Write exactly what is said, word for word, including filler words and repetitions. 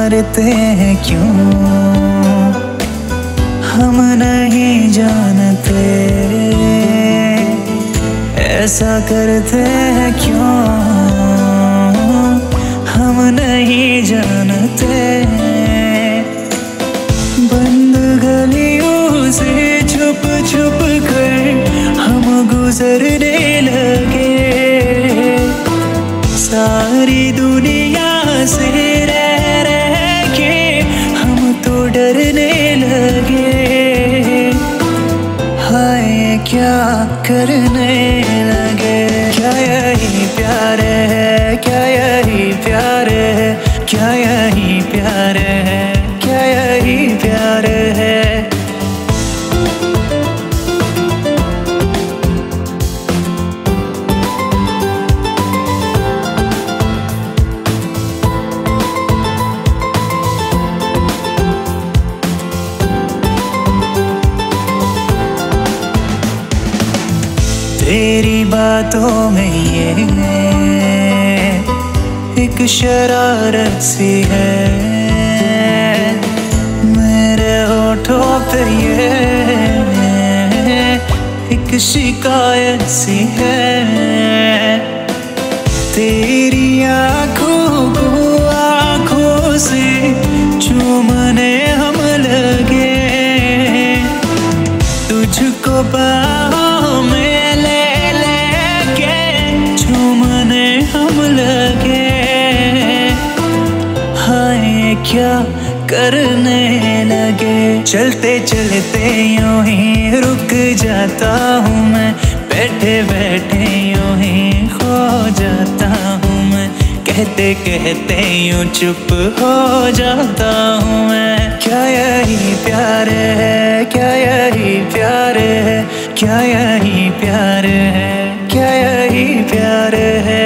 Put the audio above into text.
हारते हैं क्यों, हम नहीं जानते, ऐसा करते हैं क्यों, हम नहीं जानते। बंद गलियों से छुप छुप कर हम गुजरने लगे, सारी दुनिया से रह रह के हम तो डरने लगे। हाय क्या करने लगे, क्या यही प्यार है, क्या यही प्यार है, क्या यही प्यार है, क्या यही प्यार है। तेरी बातों में ये एक शरारत सी है, मेरे होठों पे ये एक शिकायत सी है। तेरी आँखों को आँखों से चूमने हम लगे, तुझको बाहों में हम लगे। हाय क्या करने लगे, चलते चलते यूं ही रुक जाता हूँ मैं, बैठे बैठे यूं ही खो जाता हूँ मैं, कहते कहते यूं चुप हो जाता हूँ मैं। क्या यही प्यार है, क्या यही प्यार है, क्या यही प्यार है, क्या यही प्यार है।